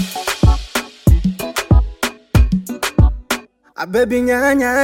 A baby nyanya.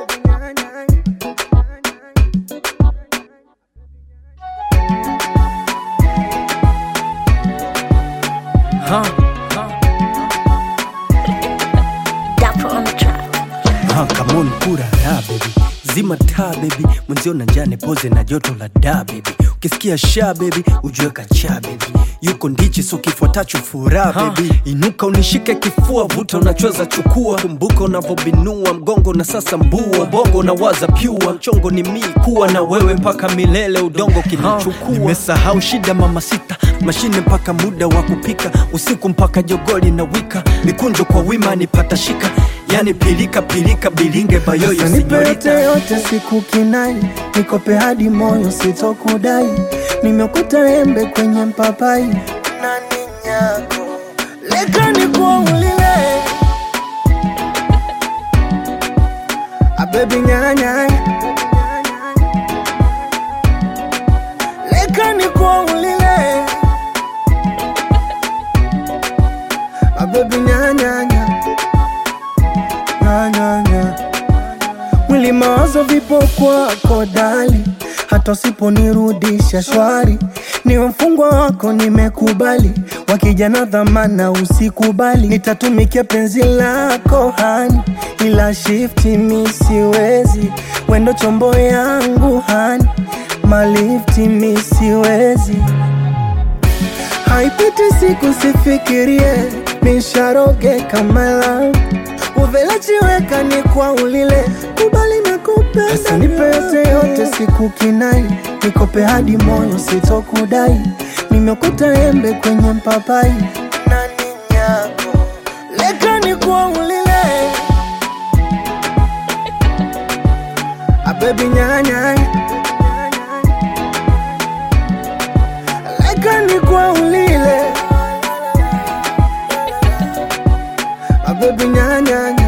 Dapper on the track. Come on, pura raha baby. Zima taa baby, mwenzio na njane pose na joto la da baby. Ukisikia sha baby, ujue kacha baby. Yuko ndichi so kifuatacho furaha baby. Inuka unishike kifua, vuta unachweza chukua. Kumbuka unavobinua mgongo na sasa mbua. Bongo na waza piua, mchongo ni mii kuwa na wewe mpaka milele udongo kinichukua. Nimesahau shida mama sita, mashine mpaka muda wa kupika. Usiku mpaka jogoli na wika, mikunjo kwa wima nipata shika. Yani pilika pilika bilinge bayoyo Nipe yote siku kinai, nikope hadi moyo sitokudai. Nimekuta embe kwenye mpapai, nani nyako leka ni kwa ulile. A baby nyanya, leka ni kwa ulile. A baby nyanya, mwili mawazo vipo kwako dali, hata usiponirudisha shwari. Ni mfungwa wako nimekubali, wakijana dhamana usikubali. Nitatumikia penzi lako hani, ila shifti mi siwezi. Wendo chombo yangu hani, malifti mi siwezi. Haipiti siku sifikirie, misharoge kama love. Uvela chiweka ni kwa ulile, kubali na kupenda. Asa nipe yote siku kinai, nikope hadi moyo sitokudai. Nimekuta embe kwenye mpapai, nani nyako leka ni kwa ulile. A baby nyanya, leka ni kwa ulile. A baby nyanya.